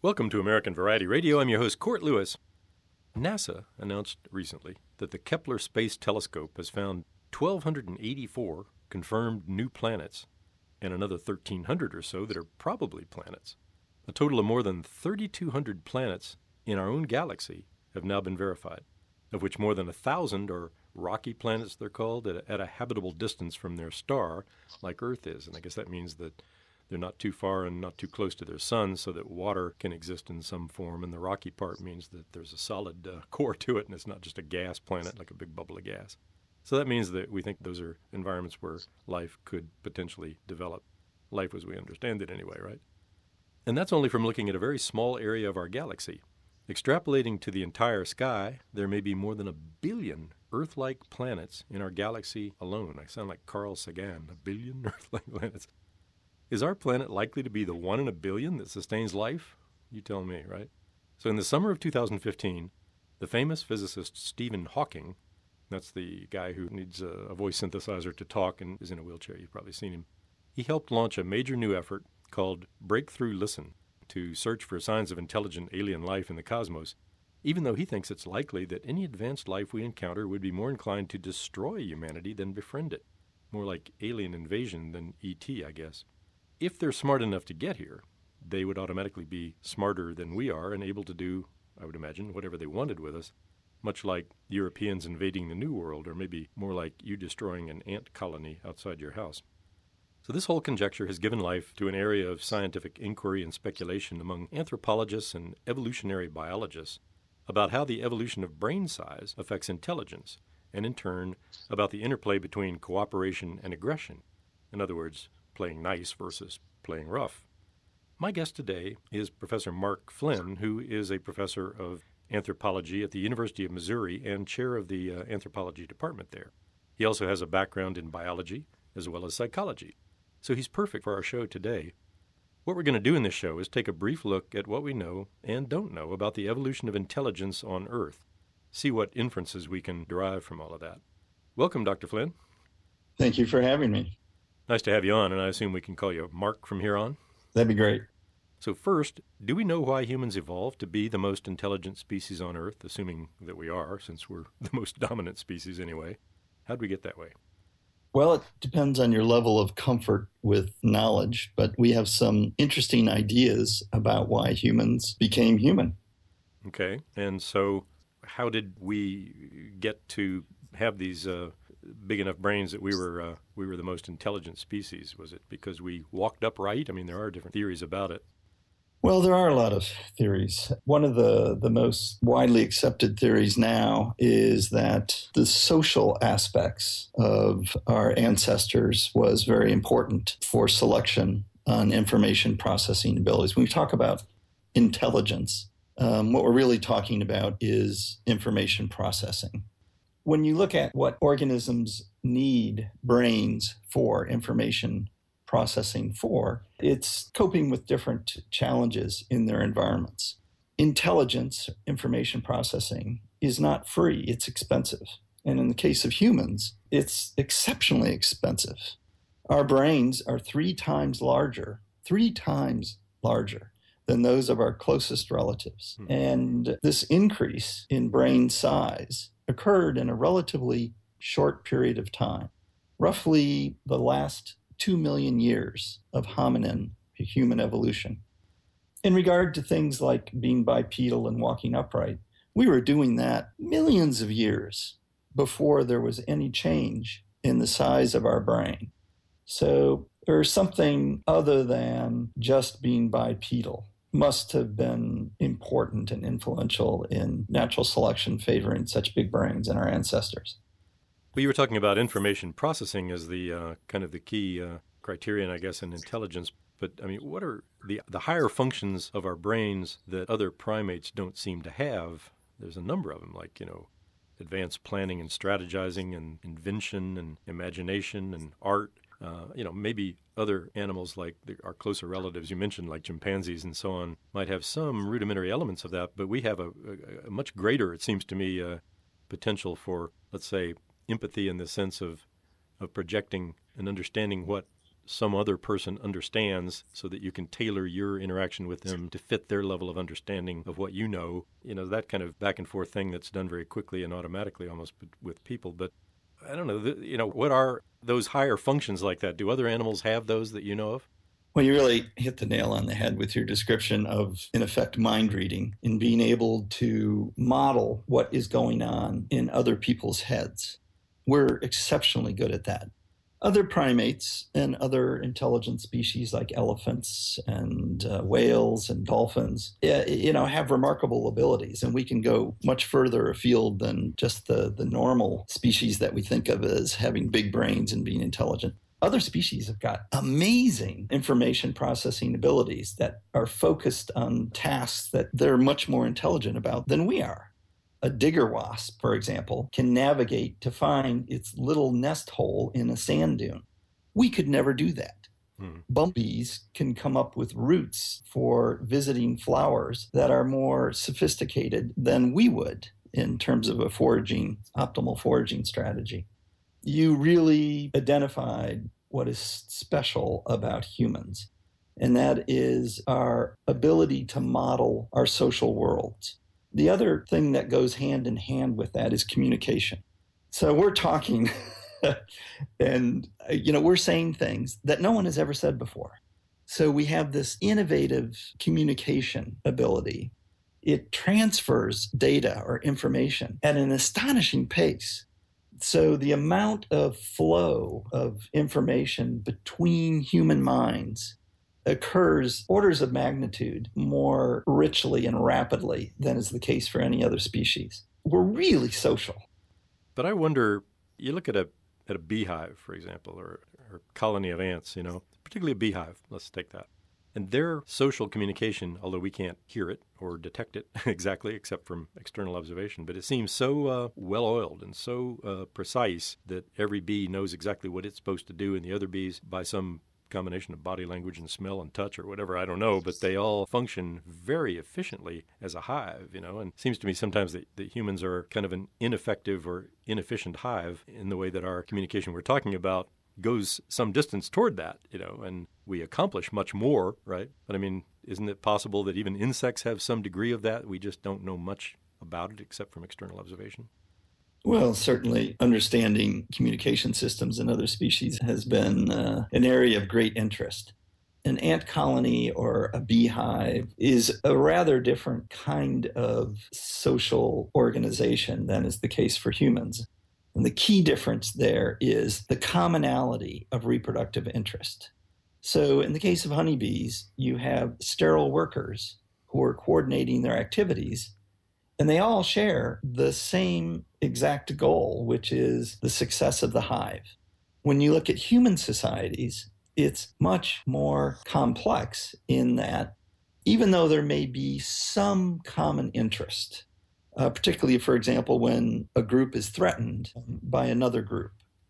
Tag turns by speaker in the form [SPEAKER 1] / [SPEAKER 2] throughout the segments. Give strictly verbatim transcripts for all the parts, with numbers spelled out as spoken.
[SPEAKER 1] Welcome to American Variety Radio. I'm your host, Court Lewis. NASA announced recently that the Kepler Space Telescope has found one thousand two hundred eighty-four confirmed new planets and another thirteen hundred or so that are probably planets. A total of more than three thousand two hundred planets in our own galaxy have now been verified, of which more than one thousand are rocky planets, they're called, at a, at a habitable distance from their star, like Earth is. And I guess that means that they're not too far and not too close to their sun so that water can exist in some form. And the rocky part means that there's a solid uh, core to it and it's not just a gas planet like a big bubble of gas. So that means that we think those are environments where life could potentially develop. Life as we understand it anyway, right? And that's only from looking at a very small area of our galaxy. Extrapolating to the entire sky, there may be more than a billion Earth-like planets in our galaxy alone. I sound like Carl Sagan, a billion Earth-like planets. Is our planet likely to be the one in a billion that sustains life? You tell me, right? So in the summer of two thousand fifteen, the famous physicist Stephen Hawking, that's the guy who needs a, a voice synthesizer to talk and is in a wheelchair, you've probably seen him, he helped launch a major new effort called Breakthrough Listen to search for signs of intelligent alien life in the cosmos, even though he thinks it's likely that any advanced life we encounter would be more inclined to destroy humanity than befriend it. More like alien invasion than E T, I guess. If they're smart enough to get here, they would automatically be smarter than we are and able to do, I would imagine, whatever they wanted with us, much like Europeans invading the New World, or maybe more like you destroying an ant colony outside your house. So this whole conjecture has given life to an area of scientific inquiry and speculation among anthropologists and evolutionary biologists about how the evolution of brain size affects intelligence, and in turn, about the interplay between cooperation and aggression. In other words, playing nice versus playing rough. My guest today is Professor Mark Flynn, who is a professor of anthropology at the University of Missouri and chair of the uh, anthropology department there. He also has a background in biology as well as psychology. So he's perfect for our show today. What we're going to do in this show is take a brief look at what we know and don't know about the evolution of intelligence on Earth, see what inferences we can derive from all of that. Welcome, Doctor Flynn.
[SPEAKER 2] Thank you for having me.
[SPEAKER 1] Nice to have you on, and I assume we can call you Mark from here on?
[SPEAKER 2] That'd be great.
[SPEAKER 1] So first, do we know why humans evolved to be the most intelligent species on Earth, assuming that we are, since we're the most dominant species anyway? How'd we get that way?
[SPEAKER 2] Well, it depends on your level of comfort with knowledge, but we have some interesting ideas about why humans became human.
[SPEAKER 1] Okay, and so how did we get to have these uh, big enough brains that we were uh, we were the most intelligent species? Was it because we walked upright? I mean, there are different theories about it.
[SPEAKER 2] Well, there are a lot of theories. One of the, the most widely accepted theories now is that the social aspects of our ancestors was very important for selection on information processing abilities. When we talk about intelligence, um, what we're really talking about is information processing. When you look at what organisms need brains for information processing for, it's coping with different challenges in their environments. Intelligence, information processing, is not free, it's expensive. And in the case of humans, it's exceptionally expensive. Our brains are three times larger, three times larger than those of our closest relatives. Hmm. And this increase in brain size occurred in a relatively short period of time, roughly the last two million years of hominin, human evolution. In regard to things like being bipedal and walking upright, we were doing that millions of years before there was any change in the size of our brain. So there's something other than just being bipedal must have been important and influential in natural selection favoring such big brains in our ancestors.
[SPEAKER 1] Well, you were talking about information processing as the uh, kind of the key uh, criterion, I guess, in intelligence. But, I mean, what are the the higher functions of our brains that other primates don't seem to have? There's a number of them, like, you know, advanced planning and strategizing and invention and imagination and art. Uh, you know, maybe other animals like the, our closer relatives you mentioned, like chimpanzees and so on, might have some rudimentary elements of that. But we have a, a, a much greater, it seems to me, uh, potential for, let's say, empathy in the sense of, of projecting and understanding what some other person understands so that you can tailor your interaction with them to fit their level of understanding of what you know. You know, that kind of back and forth thing that's done very quickly and automatically almost with people. But I don't know, the, you know, what are those higher functions like that? Do other animals have those that you know of?
[SPEAKER 2] Well, you really hit the nail on the head with your description of, in effect, mind reading and being able to model what is going on in other people's heads. We're exceptionally good at that. Other primates and other intelligent species like elephants and uh, whales and dolphins, you know, have remarkable abilities, and we can go much further afield than just the, the normal species that we think of as having big brains and being intelligent. Other species have got amazing information processing abilities that are focused on tasks that they're much more intelligent about than we are. A digger wasp, for example, can navigate to find its little nest hole in a sand dune. We could never do that. Hmm. Bumblebees can come up with routes for visiting flowers that are more sophisticated than we would in terms of a foraging, optimal foraging strategy. You really identified what is special about humans, and that is our ability to model our social worlds. The other thing that goes hand in hand with that is communication. So we're talking and, you know, we're saying things that no one has ever said before. So we have this innovative communication ability. It transfers data or information at an astonishing pace. So the amount of flow of information between human minds occurs orders of magnitude more richly and rapidly than is the case for any other species. We're really social.
[SPEAKER 1] But I wonder, you look at a at a beehive, for example, or, or a colony of ants, you know, particularly a beehive, let's take that. And their social communication, although we can't hear it or detect it exactly except from external observation, but it seems so uh, well-oiled and so uh, precise that every bee knows exactly what it's supposed to do, and the other bees, by some combination of body language and smell and touch or whatever, I don't know, but they all function very efficiently as a hive, you know, and it seems to me sometimes that, that humans are kind of an ineffective or inefficient hive in the way that our communication we're talking about goes some distance toward that, you know, and we accomplish much more, right? But I mean, isn't it possible that even insects have some degree of that? We just don't know much about it except from external observation.
[SPEAKER 2] Well, certainly understanding communication systems in other species has been uh, an area of great interest. An ant colony or a beehive is a rather different kind of social organization than is the case for humans. And the key difference there is the commonality of reproductive interest. So in the case of honeybees, you have sterile workers who are coordinating their activities, and they all share the same exact goal, which is the success of the hive. When you look at human societies, it's much more complex in that even though there may be some common interest, Uh, particularly, for example, when a group is threatened by another group,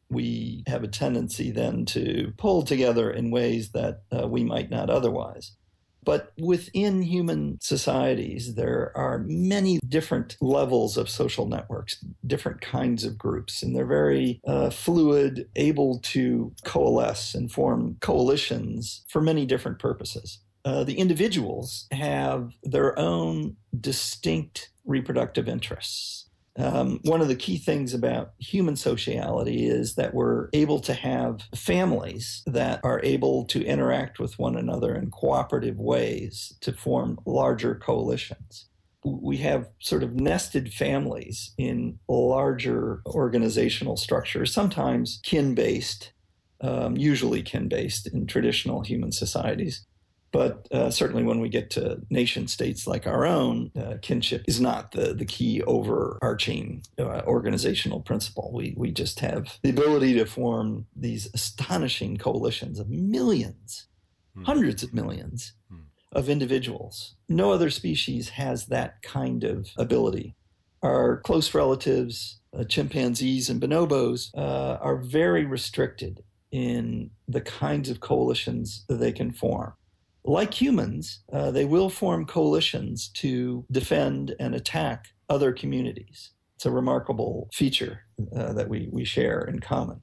[SPEAKER 2] we have a tendency then to pull together in ways that uh, we might not otherwise. But within human societies, there are many different levels of social networks, different kinds of groups, and they're very uh, fluid, able to coalesce and form coalitions for many different purposes. Uh, the individuals have their own distinct reproductive interests. Um, one of the key things about human sociality is that we're able to have families that are able to interact with one another in cooperative ways to form larger coalitions. We have sort of nested families in larger organizational structures, sometimes kin-based, um, usually kin-based in traditional human societies. But uh, certainly when we get to nation states like our own, uh, kinship is not the, the key overarching uh, organizational principle. We, we just have the ability to form these astonishing coalitions of millions, mm. hundreds of millions mm. of individuals. No other species has that kind of ability. Our close relatives, uh, chimpanzees and bonobos, uh, are very restricted in the kinds of coalitions that they can form. Like humans, uh, they will form coalitions to defend and attack other communities. It's a remarkable feature uh, that we, we share in common.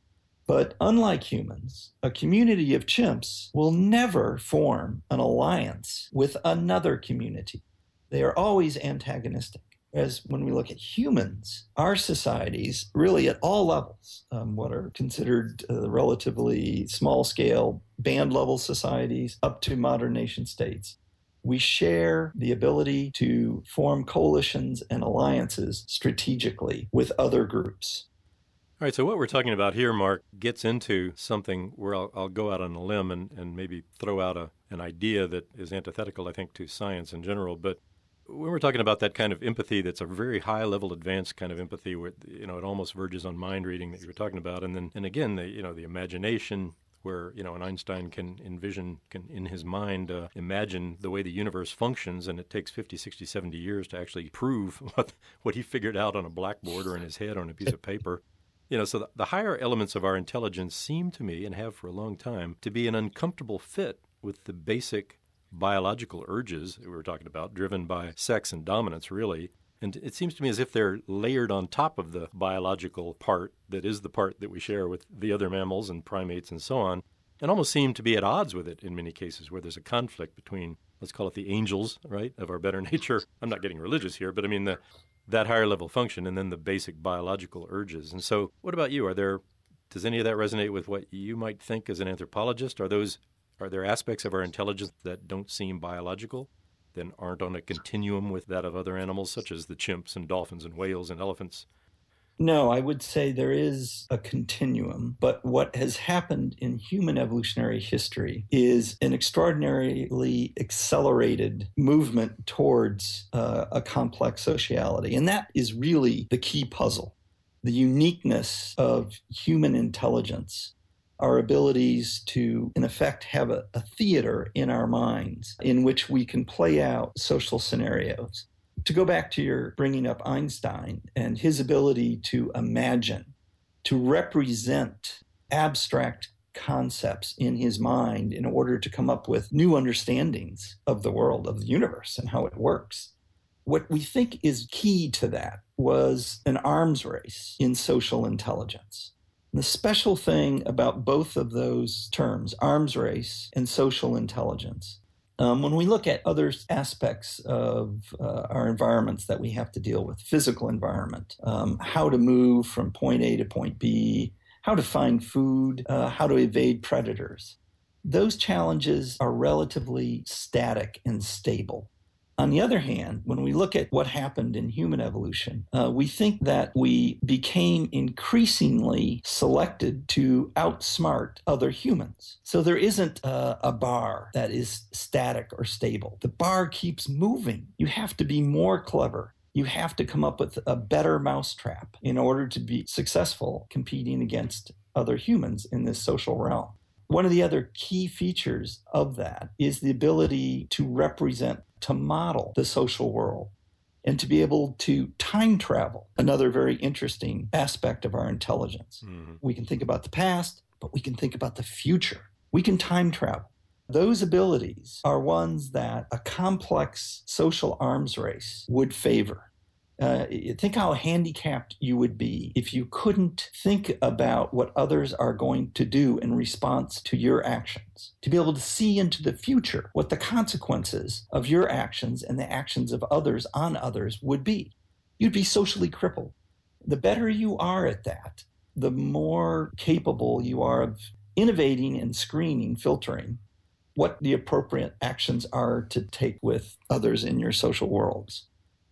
[SPEAKER 2] But unlike humans, a community of chimps will never form an alliance with another community. They are always antagonistic. As when we look at humans, our societies, really at all levels, um, what are considered uh, relatively small-scale band-level societies up to modern nation-states, we share the ability to form coalitions and alliances strategically with other groups.
[SPEAKER 1] All right, so what we're talking about here, Mark, gets into something where I'll, I'll go out on a limb and, and maybe throw out a, an idea that is antithetical, I think, to science in general, but when we're talking about that kind of empathy that's a very high-level advanced kind of empathy where, you know, it almost verges on mind reading that you were talking about, and then, and again, the, you know, the imagination where, you know, an Einstein can envision, can in his mind uh, imagine the way the universe functions, and it takes fifty, sixty, seventy years to actually prove what, what he figured out on a blackboard or in his head on a piece of paper. You know, so the, the higher elements of our intelligence seem to me, and have for a long time, to be an uncomfortable fit with the basic biological urges that we were talking about, driven by sex and dominance, really. And it seems to me as if they're layered on top of the biological part that is the part that we share with the other mammals and primates and so on, and almost seem to be at odds with it in many cases, where there's a conflict between, let's call it the angels, right, of our better nature. I'm not getting religious here, but I mean the that higher level function and then the basic biological urges. And so what about you? Are there, does any of that resonate with what you might think as an anthropologist? Are those Are there aspects of our intelligence that don't seem biological, that aren't on a continuum with that of other animals, such as the chimps and dolphins and whales and elephants?
[SPEAKER 2] No, I would say there is a continuum, but what has happened in human evolutionary history is an extraordinarily accelerated movement towards uh, a complex sociality. And that is really the key puzzle, the uniqueness of human intelligence, our abilities to, in effect, have a, a theater in our minds in which we can play out social scenarios. To go back to your bringing up Einstein and his ability to imagine, to represent abstract concepts in his mind in order to come up with new understandings of the world, of the universe, and how it works. What we think is key to that was an arms race in social intelligence. The special thing about both of those terms, arms race and social intelligence, um, when we look at other aspects of uh, our environments that we have to deal with, physical environment, um, how to move from point A to point B, how to find food, uh, how to evade predators, those challenges are relatively static and stable. On the other hand, when we look at what happened in human evolution, uh, we think that we became increasingly selected to outsmart other humans. So there isn't uh, a bar that is static or stable. The bar keeps moving. You have to be more clever. You have to come up with a better mousetrap in order to be successful competing against other humans in this social realm. One of the other key features of that is the ability to represent, to model the social world, and to be able to time travel, another very interesting aspect of our intelligence. Mm-hmm. We can think about the past, but we can think about the future. We can time travel. Those abilities are ones that a complex social arms race would favor. Uh, think how handicapped you would be if you couldn't think about what others are going to do in response to your actions. To be able to see into the future what the consequences of your actions and the actions of others on others would be. You'd be socially crippled. The better you are at that, the more capable you are of innovating and screening, filtering what the appropriate actions are to take with others in your social worlds.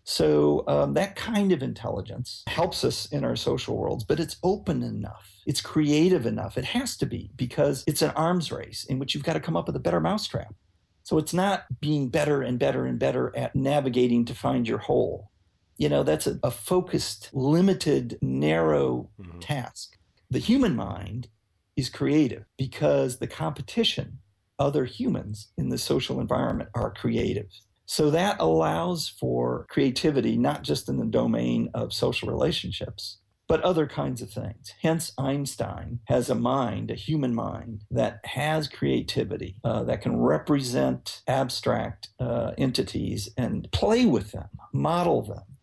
[SPEAKER 2] So um, that kind of intelligence helps us in our social worlds, but it's open enough. It's creative enough. It has to be, because it's an arms race in which you've got to come up with a better mousetrap. So it's not being better and better and better at navigating to find your hole. You know, that's a, a focused, limited, narrow mm-hmm. task. The human mind is creative because the competition, other humans in the social environment, are creative. So that allows for creativity, not just in the domain of social relationships, but other kinds of things. Hence, Einstein has a mind, a human mind, that has creativity, uh, that can represent abstract uh, entities and play with them, model them,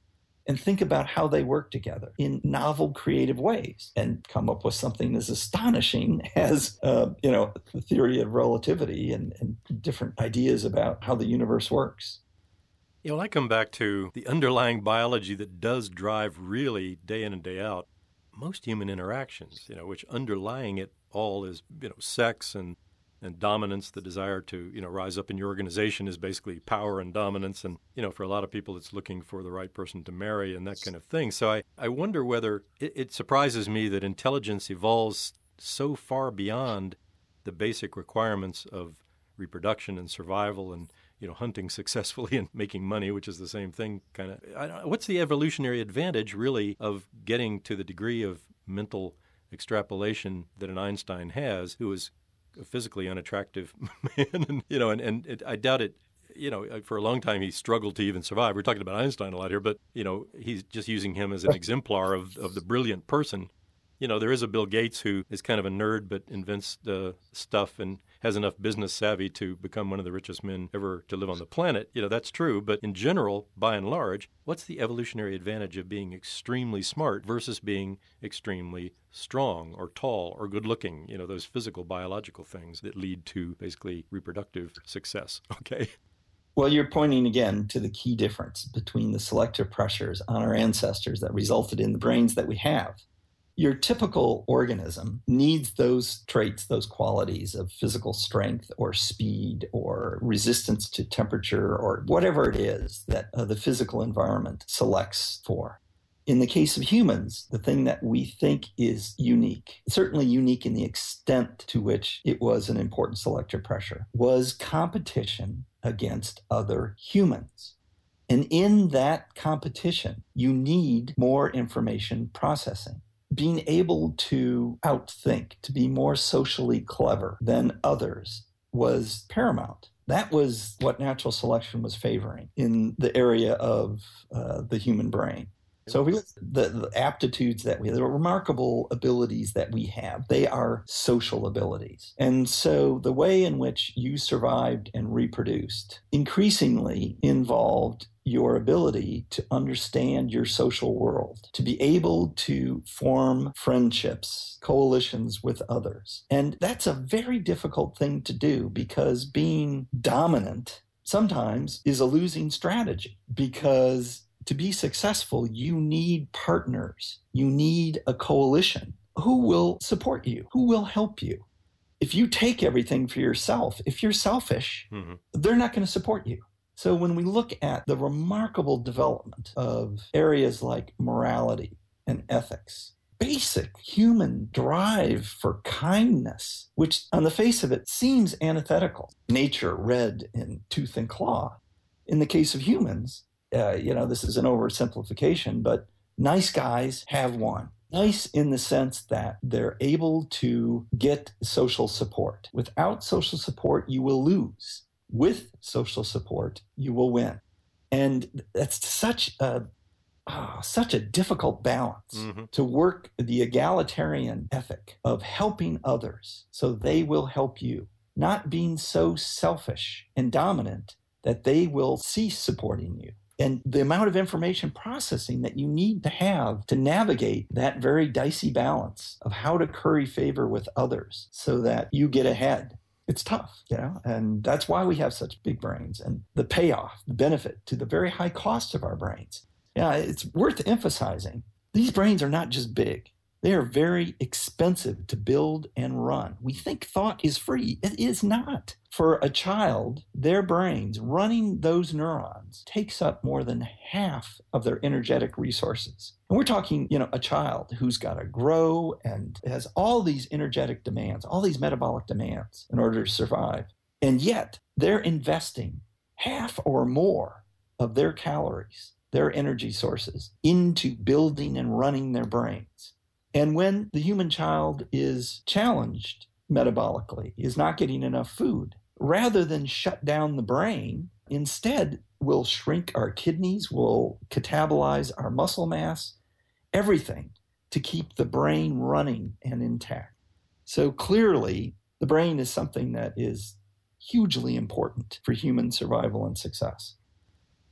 [SPEAKER 2] and think about how they work together in novel, creative ways and come up with something as astonishing as, uh, you know, the theory of relativity and, and different ideas about how the universe works.
[SPEAKER 1] You know, I come back to the underlying biology that does drive really day in and day out most human interactions, you know, which underlying it all is, you know, sex and and dominance, the desire to, you know, rise up in your organization is basically power and dominance. And, you know, for a lot of people, it's looking for the right person to marry and that kind of thing. So I, I wonder whether it, it surprises me that intelligence evolves so far beyond the basic requirements of reproduction and survival and, you know, hunting successfully and making money, which is the same thing kind of. What's the evolutionary advantage really of getting to the degree of mental extrapolation that an Einstein has, who is a physically unattractive man, and, you know, and, and it, I doubt it, you know, for a long time he struggled to even survive. We're talking about Einstein a lot here, but, you know, he's just using him as an exemplar of, of the brilliant person. You know, there is a Bill Gates who is kind of a nerd but invents uh, stuff and has enough business savvy to become one of the richest men ever to live on the planet. You know, that's true. But in general, by and large, what's the evolutionary advantage of being extremely smart versus being extremely strong or tall or good looking? You know, those physical, biological things that lead to basically reproductive success. Okay.
[SPEAKER 2] Well, you're pointing again to the key difference between the selective pressures on our ancestors that resulted in the brains that we have. Your typical organism needs those traits, those qualities of physical strength or speed or resistance to temperature or whatever it is that uh, the physical environment selects for. In the case of humans, the thing that we think is unique, certainly unique in the extent to which it was an important selective pressure, was competition against other humans. And in that competition, you need more information processing. Being able to outthink, to be more socially clever than others was paramount. That was what natural selection was favoring in the area of uh, the human brain. So if we look at the, the aptitudes that we have, the remarkable abilities that we have, they are social abilities. And so the way in which you survived and reproduced increasingly involved your ability to understand your social world, to be able to form friendships, coalitions with others. And that's a very difficult thing to do because being dominant sometimes is a losing strategy, because to be successful, you need partners. You need a coalition. Who will support you? Who will help you? If you take everything for yourself, if you're selfish, mm-hmm. they're not going to support you. So when we look at the remarkable development of areas like morality and ethics, basic human drive for kindness, which on the face of it seems antithetical, nature red in tooth and claw. In the case of humans, uh, you know, this is an oversimplification, but nice guys have won. Nice in the sense that they're able to get social support. Without social support, you will lose. With social support, you will win. And that's such a oh, such a difficult balance mm-hmm. to work the egalitarian ethic of helping others so they will help you, not being so selfish and dominant that they will cease supporting you. And the amount of information processing that you need to have to navigate that very dicey balance of how to curry favor with others so that you get ahead. It's tough, you know, and that's why we have such big brains, and the payoff, the benefit to the very high cost of our brains. Yeah, it's worth emphasizing. These brains are not just big. They are very expensive to build and run. We think thought is free. It is not. For a child, their brains, running those neurons, takes up more than half of their energetic resources. And we're talking, you know, a child who's got to grow and has all these energetic demands, all these metabolic demands in order to survive. And yet they're investing half or more of their calories, their energy sources, into building and running their brains. And when the human child is challenged metabolically, is not getting enough food, rather than shut down the brain, instead we'll shrink our kidneys, we'll catabolize our muscle mass, everything to keep the brain running and intact. So clearly, the brain is something that is hugely important for human survival and success.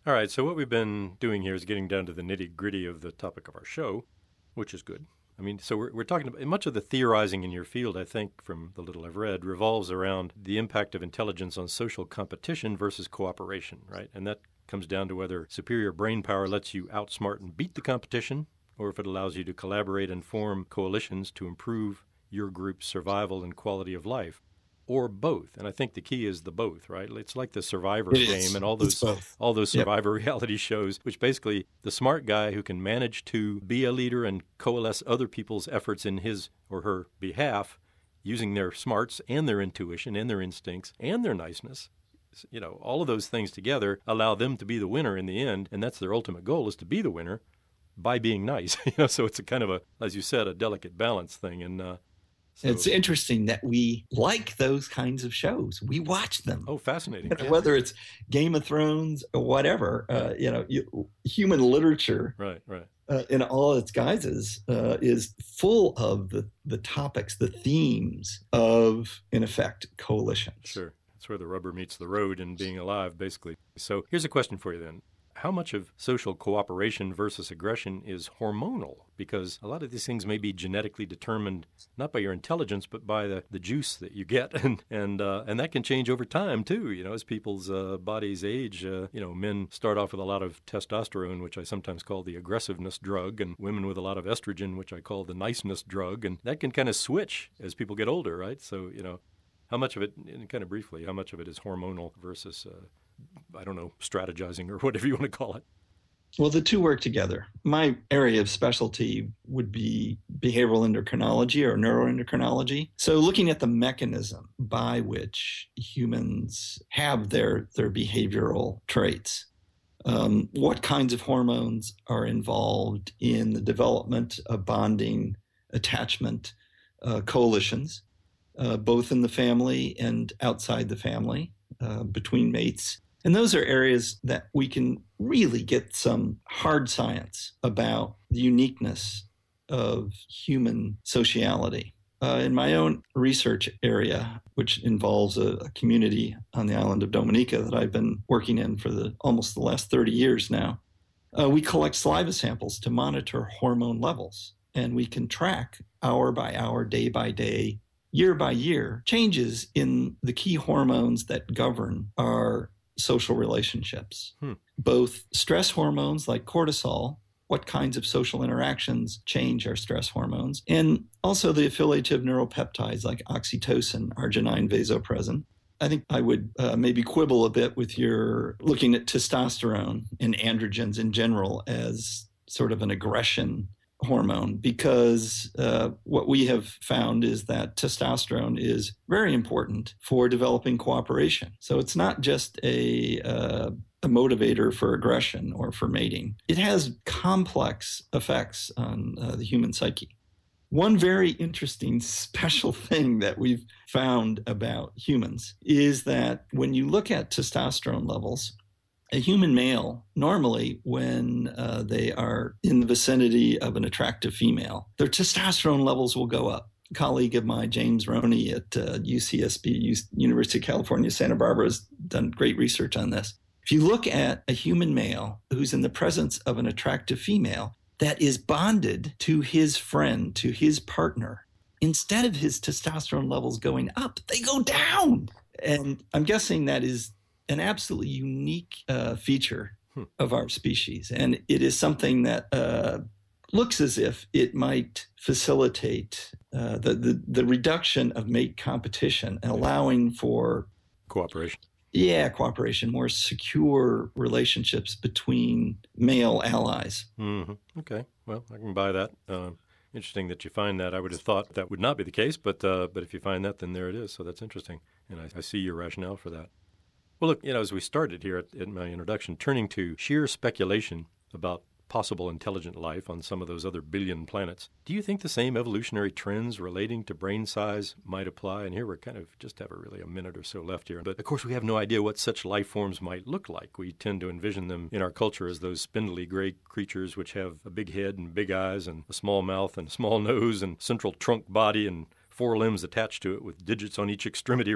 [SPEAKER 1] All right, so what we've been doing here is getting down to the nitty-gritty of the topic of our show, which is good. I mean, so we're, we're talking about much of the theorizing in your field, I think, from the little I've read, revolves around the impact of intelligence on social competition versus cooperation, right? And that comes down to whether superior brain power lets you outsmart and beat the competition, or if it allows you to collaborate and form coalitions to improve your group's survival and quality of life, or both. And I think the key is the both, right? It's like the Survivor
[SPEAKER 2] It
[SPEAKER 1] game
[SPEAKER 2] is.
[SPEAKER 1] and all those all those
[SPEAKER 2] Yep.
[SPEAKER 1] Survivor reality shows, which basically the smart guy who can manage to be a leader and coalesce other people's efforts in his or her behalf using their smarts and their intuition and their instincts and their niceness. You know, all of those things together allow them to be the winner in the end, and that's their ultimate goal, is to be the winner by being nice. You know, so it's a kind of a, as you said, a delicate balance thing. And uh, so,
[SPEAKER 2] It's interesting that we like those kinds of shows. We watch them.
[SPEAKER 1] oh, fascinating.
[SPEAKER 2] You know, whether it's Game of Thrones or whatever, uh, you know, you, human literature
[SPEAKER 1] Right, right.
[SPEAKER 2] uh, in all its guises uh, is full of the, the topics, the themes of, in effect, coalitions.
[SPEAKER 1] Sure. That's where the rubber meets the road in being alive, basically. So here's a question for you then. How much of social cooperation versus aggression is hormonal? Because a lot of these things may be genetically determined not by your intelligence, but by the, the juice that you get. And and uh, and that can change over time, too. You know, as people's uh, bodies age, uh, you know, men start off with a lot of testosterone, which I sometimes call the aggressiveness drug, and women with a lot of estrogen, which I call the niceness drug. And that can kind of switch as people get older, right? So, you know, how much of it, and kind of briefly, how much of it is hormonal versus uh, I don't know, strategizing or whatever you want to call it?
[SPEAKER 2] Well, the two work together. My area of specialty would be behavioral endocrinology or neuroendocrinology. So looking at the mechanism by which humans have their, their behavioral traits. Um, what kinds of hormones are involved in the development of bonding, attachment, uh, coalitions, uh, both in the family and outside the family, uh, between mates. And those are areas that we can really get some hard science about the uniqueness of human sociality. Uh, in my own research area, which involves a, a community on the island of Dominica that I've been working in for the almost the last thirty years now, uh, we collect saliva samples to monitor hormone levels. And we can track hour by hour, day by day, year by year, changes in the key hormones that govern our social relationships, hmm. both stress hormones like cortisol, what kinds of social interactions change our stress hormones, and also the affiliative neuropeptides like oxytocin, arginine, vasopressin. I think I would uh, maybe quibble a bit with your looking at testosterone and androgens in general as sort of an aggression hormone, because uh, what we have found is that testosterone is very important for developing cooperation. So it's not just a, uh, a motivator for aggression or for mating. It has complex effects on uh, the human psyche. One very interesting special thing that we've found about humans is that when you look at testosterone levels, a human male, normally when uh, they are in the vicinity of an attractive female, their testosterone levels will go up. A colleague of mine, James Roney at uh, U C S B, U- University of California, Santa Barbara, has done great research on this. If you look at a human male who's in the presence of an attractive female that is bonded to his friend, to his partner, instead of his testosterone levels going up, they go down. And I'm guessing that is an absolutely unique uh, feature hmm. of our species. And it is something that uh, looks as if it might facilitate uh, the, the, the reduction of mate competition and allowing for
[SPEAKER 1] cooperation.
[SPEAKER 2] Yeah, cooperation, more secure relationships between male allies.
[SPEAKER 1] Mm-hmm. Okay, well, I can buy that. Uh, interesting that you find that. I would have thought that would not be the case, but uh, but if you find that, then there it is. So that's interesting, and I, I see your rationale for that. Well, look, you know, as we started here at, in my introduction, turning to sheer speculation about possible intelligent life on some of those other billion planets, do you think the same evolutionary trends relating to brain size might apply? And here we're kind of just have a really a minute or so left here. But of course, we have no idea what such life forms might look like. We tend to envision them in our culture as those spindly gray creatures which have a big head and big eyes and a small mouth and a small nose and central trunk body and four limbs attached to it with digits on each extremity, right?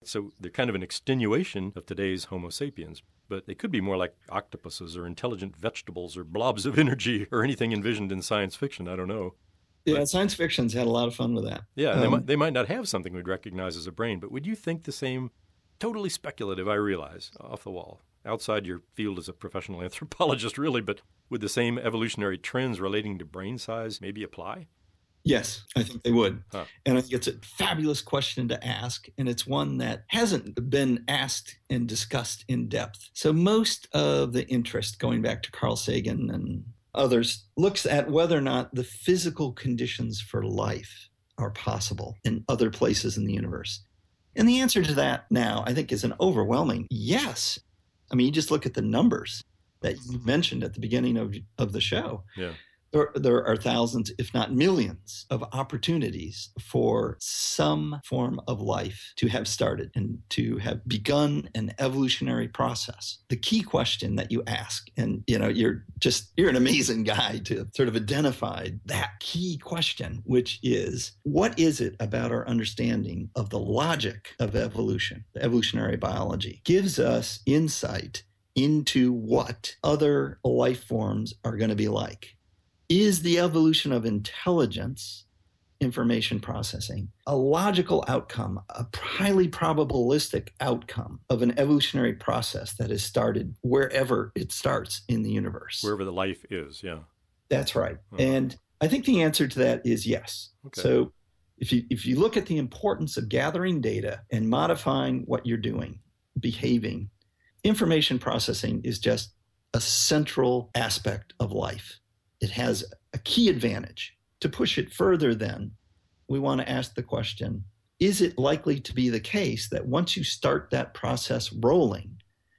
[SPEAKER 1] So they're kind of an extenuation of today's Homo sapiens, but they could be more like octopuses or intelligent vegetables or blobs of energy or anything envisioned in science fiction. I don't know.
[SPEAKER 2] Yeah,
[SPEAKER 1] But,
[SPEAKER 2] science fiction's had a lot of fun with that.
[SPEAKER 1] yeah, and
[SPEAKER 2] Um,
[SPEAKER 1] they, might, they might not have something we'd recognize as a brain, but would you think the same? Totally speculative, I realize, off the wall. Outside your field as a professional anthropologist, really, but would the same evolutionary trends relating to brain size maybe apply?
[SPEAKER 2] Yes, I think they would.
[SPEAKER 1] Huh.
[SPEAKER 2] And I think it's a fabulous question to ask. And it's one that hasn't been asked and discussed in depth. So most of the interest, going back to Carl Sagan and others, looks at whether or not the physical conditions for life are possible in other places in the universe. And the answer to that now, I think, is an overwhelming yes. I mean, you just look at the numbers that you mentioned at the beginning of, of the show.
[SPEAKER 1] Yeah.
[SPEAKER 2] There, there are thousands, if not millions, of opportunities for some form of life to have started and to have begun an evolutionary process. The key question that you ask, and you know, you're just you're an amazing guy to sort of identify that key question, which is, what is it about our understanding of the logic of evolution, the evolutionary biology, gives us insight into what other life forms are going to be like? Is the evolution of intelligence, information processing, a logical outcome, a highly probabilistic outcome of an evolutionary process that has started wherever it starts in the universe?
[SPEAKER 1] Wherever the life is, yeah.
[SPEAKER 2] That's right.
[SPEAKER 1] Uh-huh.
[SPEAKER 2] And I think the answer to that is yes.
[SPEAKER 1] Okay.
[SPEAKER 2] So if you if you look at the importance of gathering data and modifying what you're doing, behaving, information processing is just a central aspect of life. It has a key advantage. To push it further, then, we want to ask the question, is it likely to be the case that once you start that process rolling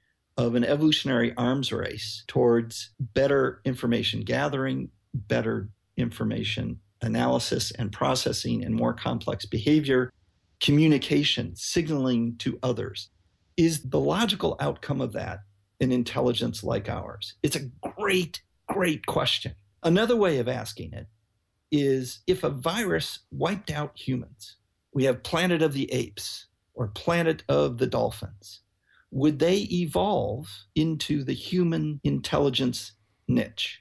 [SPEAKER 2] of an evolutionary arms race towards better information gathering, better information analysis and processing, and more complex behavior, communication, signaling to others, is the logical outcome of that an intelligence like ours? It's a great, great question. Another way of asking it is, if a virus wiped out humans, we have Planet of the Apes or Planet of the Dolphins, would they evolve into the human intelligence niche?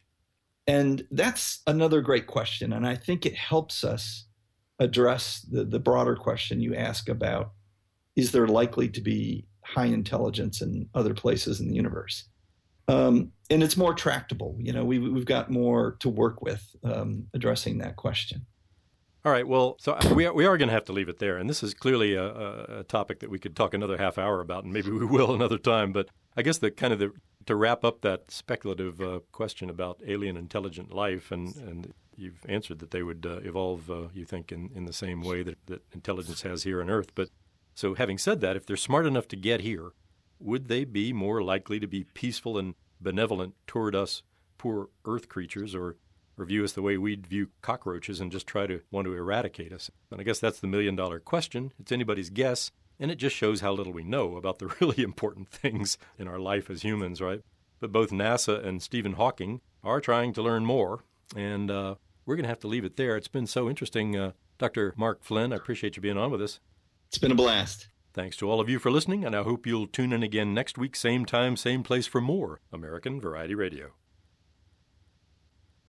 [SPEAKER 2] And that's another great question. And I think it helps us address the, the broader question you ask about, is there likely to be high intelligence in other places in the universe? Um, and it's more tractable. You know, we, we've got more to work with um, addressing that question.
[SPEAKER 1] All right. Well, so we are, we are going to have to leave it there. And this is clearly a, a, a topic that we could talk another half hour about, and maybe we will another time. But I guess the kind of the to wrap up that speculative uh, question about alien intelligent life, and, and you've answered that they would uh, evolve, uh, you think, in, in the same way that, that intelligence has here on Earth. But so having said that, if they're smart enough to get here, would they be more likely to be peaceful and benevolent toward us poor Earth creatures, or, or view us the way we'd view cockroaches and just try to want to eradicate us? And I guess that's the million-dollar question. It's anybody's guess, and it just shows how little we know about the really important things in our life as humans, right? But both NASA and Stephen Hawking are trying to learn more, and uh, we're going to have to leave it there. It's been so interesting. Uh, Doctor Mark Flynn, I appreciate you being on with us.
[SPEAKER 2] It's been a blast.
[SPEAKER 1] Thanks to all of you for listening, and I hope you'll tune in again next week, same time, same place, for more American Variety Radio.